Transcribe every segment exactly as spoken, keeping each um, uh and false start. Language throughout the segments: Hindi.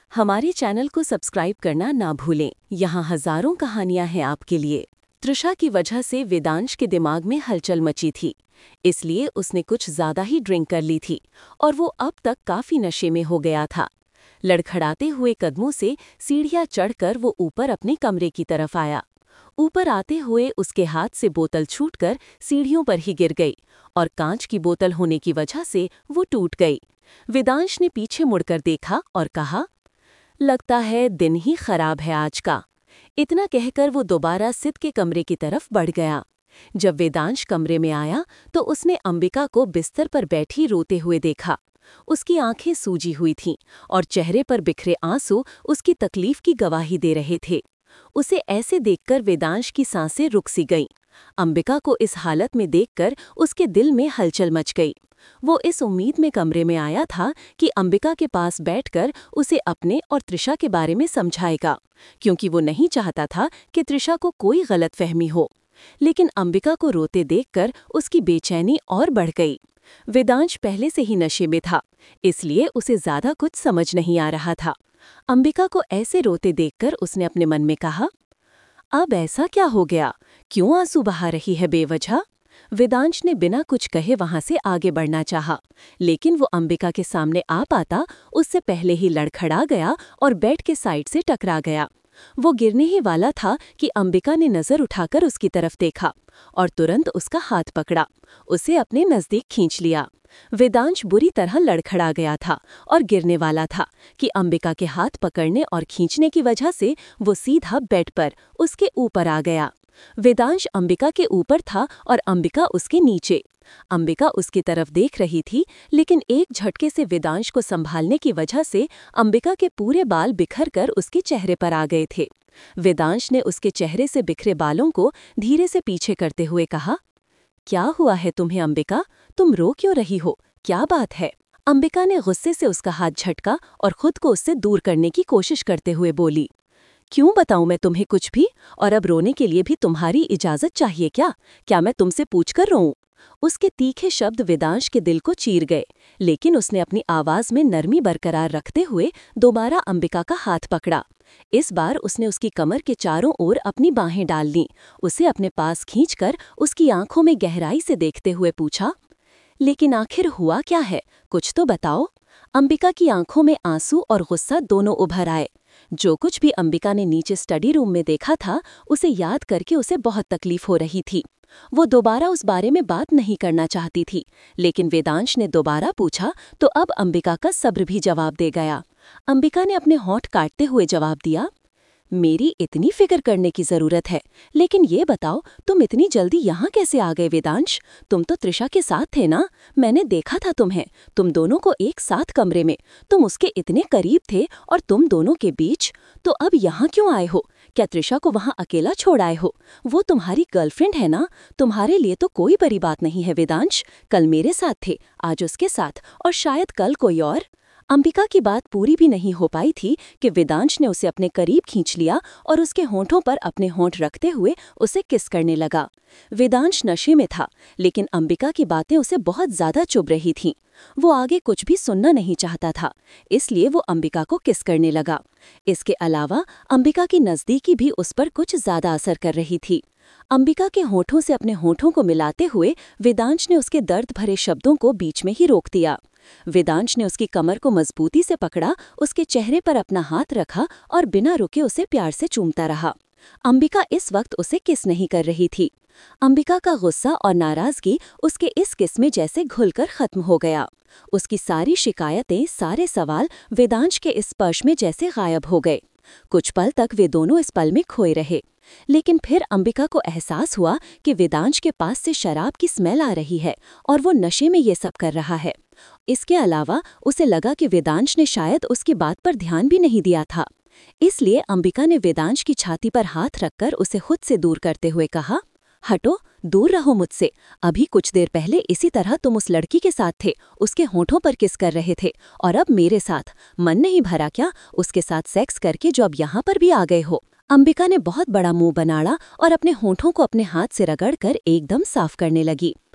हमारे चैनल को सब्सक्राइब करना ना भूलें। यहाँ हजारों कहानियां हैं आपके लिए। तृषा की वजह से वेदांश के दिमाग में हलचल मची थी, इसलिए उसने कुछ ज्यादा ही ड्रिंक कर ली थी और वो अब तक काफी नशे में हो गया था। लड़खड़ाते हुए कदमों से सीढ़ियां चढ़कर वो ऊपर अपने कमरे की तरफ आया। ऊपर आते हुए उसके हाथ से बोतल छूटकर सीढ़ियों पर ही गिर गई और कांच की बोतल होने की वजह से वो टूट गई। वेदांश ने पीछे मुड़कर देखा और कहा, लगता है दिन ही खराब है आज का। इतना कहकर वो दोबारा सिद के कमरे की तरफ बढ़ गया। जब वेदांश कमरे में आया तो उसने अंबिका को बिस्तर पर बैठी रोते हुए देखा। उसकी आंखें सूजी हुई थीं और चेहरे पर बिखरे आंसू उसकी तकलीफ की गवाही दे रहे थे। उसे ऐसे देखकर वेदांश की सांसें रुक सी गईं। अंबिका को इस हालत में देखकर उसके दिल में हलचल मच गई। वो इस उम्मीद में कमरे में आया था कि अंबिका के पास बैठकर उसे अपने और तृषा के बारे में समझाएगा, क्योंकि वो नहीं चाहता था कि तृषा को कोई गलतफहमी हो। लेकिन अंबिका को रोते देखकर उसकी बेचैनी और बढ़ गई। वेदांश पहले से ही नशे में था, इसलिए उसे ज्यादा कुछ समझ नहीं आ रहा था। अंबिका को ऐसे रोते देखकर उसने अपने मन में कहा, अब ऐसा क्या हो गया? क्यों आंसू बहा रही है बेवजह? वेदांश ने बिना कुछ कहे वहां से आगे बढ़ना चाहा, लेकिन वो अंबिका के सामने आ पाता उससे पहले ही लड़खड़ा गया और बेड के साइड से टकरा गया। वो गिरने ही वाला था कि अंबिका ने नजर उठाकर उसकी तरफ देखा और तुरंत उसका हाथ पकड़ा, उसे अपने नजदीक खींच लिया। वेदांश बुरी तरह लड़खड़ा गया था और गिरने वाला था कि अंबिका के हाथ पकड़ने और खींचने की वजह से वो सीधा बेड पर उसके ऊपर आ गया। वेदांश अंबिका के ऊपर था और अंबिका उसके नीचे। अंबिका उसकी तरफ देख रही थी, लेकिन एक झटके से वेदांश को संभालने की वजह से अंबिका के पूरे बाल बिखर कर उसके चेहरे पर आ गए थे। वेदांश ने उसके चेहरे से बिखरे बालों को धीरे से पीछे करते हुए कहा, क्या हुआ है तुम्हें अंबिका? तुम रो क्यों रही हो? क्या बात है? अंबिका ने गुस्से से उसका हाथ झटका और खुद को उससे दूर करने की कोशिश करते हुए बोली, क्यों बताऊं मैं तुम्हें कुछ भी? और अब रोने के लिए भी तुम्हारी इजाजत चाहिए क्या? क्या मैं तुमसे पूछकर रोऊं? उसके तीखे शब्द वेदांश के दिल को चीर गए, लेकिन उसने अपनी आवाज में नरमी बरकरार रखते हुए दोबारा अंबिका का हाथ पकड़ा। इस बार उसने उसकी कमर के चारों ओर अपनी बाहें डाल लीं, उसे अपने पास खींचकर उसकी आंखों में गहराई से देखते हुए पूछा, लेकिन आखिर हुआ क्या है? कुछ तो बताओ। अंबिका की आंखों में आंसू और गुस्सा दोनों उभर आए। जो कुछ भी अंबिका ने नीचे स्टडी रूम में देखा था, उसे याद करके उसे बहुत तकलीफ हो रही थी। वो दोबारा उस बारे में बात नहीं करना चाहती थी, लेकिन वेदांश ने दोबारा पूछा तो अब अंबिका का सब्र भी जवाब दे गया। अंबिका ने अपने होंठ काटते हुए जवाब दिया, मेरी इतनी फिक्र करने की जरूरत है, लेकिन ये बताओ तुम इतनी जल्दी यहाँ कैसे आ गए वेदांश? तुम तो तृषा के साथ थे ना? मैंने देखा था तुम्हें, तुम दोनों को एक साथ कमरे में, तुम उसके इतने करीब थे और तुम दोनों के बीच। तो अब यहाँ क्यों आए हो? क्या तृषा को वहाँ अकेला छोड़ आए हो? वो तुम्हारी गर्लफ्रेंड है ना? तुम्हारे लिए तो कोई बड़ी बात नहीं है वेदांश। कल मेरे साथ थे, आज उसके साथ और शायद कल कोई और। अंबिका की बात पूरी भी नहीं हो पाई थी कि वेदांश ने उसे अपने करीब खींच लिया और उसके होंठों पर अपने होंठ रखते हुए उसे किस करने लगा। वेदांश नशे में था, लेकिन अंबिका की बातें उसे बहुत ज्यादा चुभ रही थीं। वो आगे कुछ भी सुनना नहीं चाहता था, इसलिए वो अंबिका को किस करने लगा। इसके अलावा अंबिका की नजदीकी भी उस पर कुछ ज्यादा असर कर रही थी। अंबिका के होठों से अपने होठों को मिलाते हुए वेदांश ने उसके दर्द भरे शब्दों को बीच में ही रोक दिया। वेदांश ने उसकी कमर को मजबूती से पकड़ा, उसके चेहरे पर अपना हाथ रखा और बिना रुके उसे प्यार से चूमता रहा। अंबिका इस वक्त उसे किस नहीं कर रही थी। अंबिका का गुस्सा और नाराजगी उसके इस किस में जैसे घुलकर खत्म हो गया। उसकी सारी शिकायतें, सारे सवाल वेदांश के इस स्पर्श में जैसे गायब हो गए। कुछ पल तक वे दोनों इस पल में खोए रहे, लेकिन फिर अंबिका को एहसास हुआ कि वेदांश के पास से शराब की स्मेल आ रही है और वो नशे में ये सब कर रहा है। इसके अलावा उसे लगा कि वेदांश ने शायद उसकी बात पर ध्यान भी नहीं दिया था। इसलिए अंबिका ने वेदांश की छाती पर हाथ रखकर उसे खुद से दूर करते हुए कहा, हटो, दूर रहो मुझसे। अभी कुछ देर पहले इसी तरह तुम उस लड़की के साथ थे, उसके होठों पर किस कर रहे थे, और अब मेरे साथ। मन नहीं भरा क्या उसके साथ सेक्स करके जो अब यहाँ पर भी आ गए हो? अंबिका ने बहुत बड़ा मुंह बनाड़ा और अपने होठों को अपने हाथ से रगड़कर एकदम साफ करने लगी।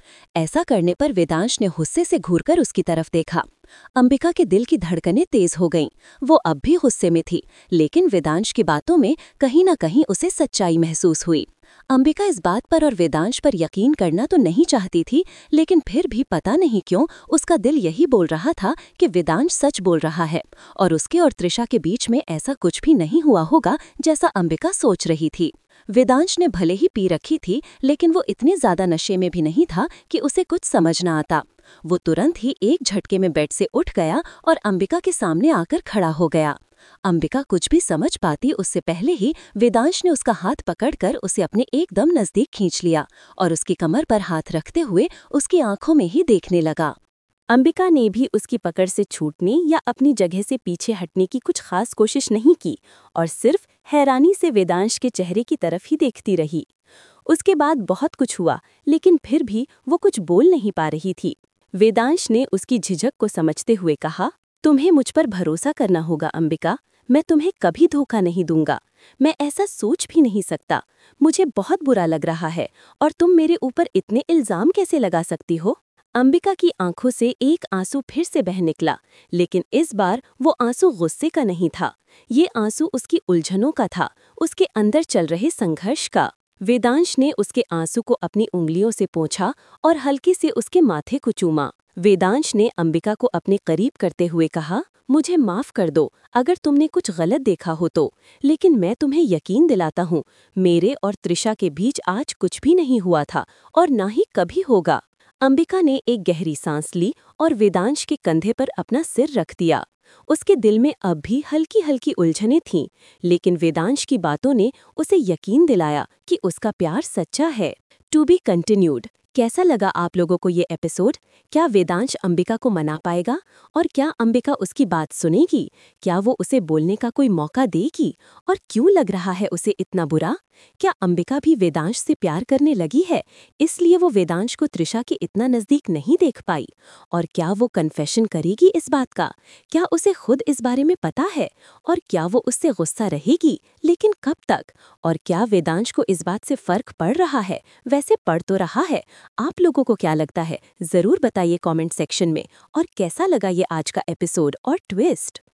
ऐसा करने पर वेदांश ने गुस्से से घूरकर उसकी तरफ देखा। अंबिका के दिल की धड़कनें तेज हो गईं। वो अब भी गुस्से में थी, लेकिन वेदांश की बातों में कहीं न कहीं उसे सच्चाई महसूस हुई। अंबिका इस बात पर और वेदांश पर यकीन करना तो नहीं चाहती थी, लेकिन फिर भी पता नहीं क्यों उसका दिल यही बोल रहा था कि वेदांश सच बोल रहा है और उसके और त्रिशा के बीच में ऐसा कुछ भी नहीं हुआ होगा जैसा अंबिका सोच रही थी। वेदांश ने भले ही पी रखी थी, लेकिन वो इतने ज्यादा नशे में भी नहीं था कि उसे कुछ समझ न आता। वो तुरंत ही एक झटके में बेड से उठ गया और अंबिका के सामने आकर खड़ा हो गया। अंबिका कुछ भी समझ पाती उससे पहले ही वेदांश ने उसका हाथ पकड़कर उसे अपने एकदम नजदीक खींच लिया और उसकी कमर पर हाथ रखते हुए उसकी आंखों में ही देखने लगा। अंबिका ने भी उसकी पकड़ से छूटने या अपनी जगह से पीछे हटने की कुछ खास कोशिश नहीं की और सिर्फ हैरानी से वेदांश के चेहरे की तरफ ही देखती रही। उसके बाद बहुत कुछ हुआ, लेकिन फिर भी वो कुछ बोल नहीं पा रही थी। वेदांश ने उसकी झिझक को समझते हुए कहा, तुम्हें मुझ पर भरोसा करना होगा अंबिका, मैं तुम्हें कभी धोखा नहीं दूंगा। मैं ऐसा सोच भी नहीं सकता। मुझे बहुत बुरा लग रहा है और तुम मेरे ऊपर इतने इल्जाम कैसे लगा सकती हो? अंबिका की आंखों से एक आंसू फिर से बह निकला, लेकिन इस बार वो आंसू गुस्से का नहीं था। ये आंसू उसकी उलझनों का था, उसके अंदर चल रहे संघर्ष का। वेदांश ने उसके आंसू को अपनी उंगलियों से पोंछा और हल्के से उसके माथे को चूमा। वेदांश ने अंबिका को अपने करीब करते हुए कहा, मुझे माफ कर दो अगर तुमने कुछ गलत देखा हो तो, लेकिन मैं तुम्हें यकीन दिलाता हूँ, मेरे और त्रिशा के बीच आज कुछ भी नहीं हुआ था और ना ही कभी होगा। अंबिका ने एक गहरी सांस ली और वेदांश के कंधे पर अपना सिर रख दिया। उसके दिल में अब भी हल्की हल्की उलझनें थीं, लेकिन वेदांश की बातों ने उसे यकीन दिलाया कि उसका प्यार सच्चा है। To be continued. कैसा लगा आप लोगों को ये एपिसोड? क्या वेदांश अंबिका को मना पाएगा और क्या अंबिका उसकी बात सुनेगी? क्या वो उसे बोलने का कोई मौका देगी? और क्यों लग रहा है उसे इतना बुरा? क्या अंबिका भी वेदांश से प्यार करने लगी है, इसलिए वो वेदांश को त्रिशा के इतना नजदीक नहीं देख पाई? और क्या वो कन्फेशन करेगी इस बात का? क्या उसे खुद इस बारे में पता है? और क्या वो उससे गुस्सा रहेगी, लेकिन कब तक? और क्या वेदांश को इस बात से फर्क पड़ रहा है? वैसे पड़ तो रहा है। आप लोगों को क्या लगता है, जरूर बताइए कमेंट सेक्शन में। और कैसा लगा ये आज का एपिसोड और ट्विस्ट?